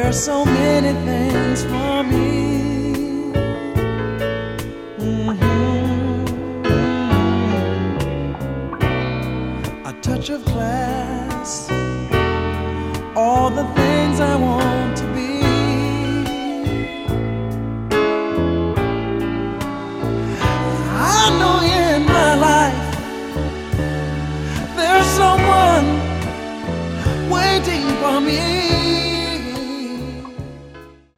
There's so many things for me. A touch of class, all the things I want to be. I know in my life there's someone waiting for me.